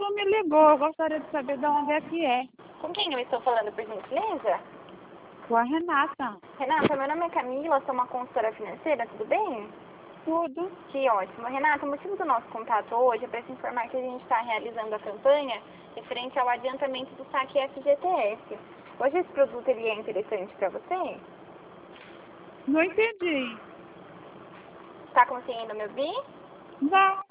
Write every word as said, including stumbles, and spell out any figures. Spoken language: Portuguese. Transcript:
não me ligou. Eu gostaria de saber de onde é que é. Com quem eu estou falando, por gentileza? Com a Renata. Renata, meu nome é Camila, sou uma consultora financeira, tudo bem? Tudo. Que ótimo. Renata, o motivo do nosso contato hoje é para te informar que a gente está realizando a campanha referente ao adiantamento do saque F G T S. Hoje esse produto ele é interessante para você? Não entendi. Está conseguindo me ouvir? Não.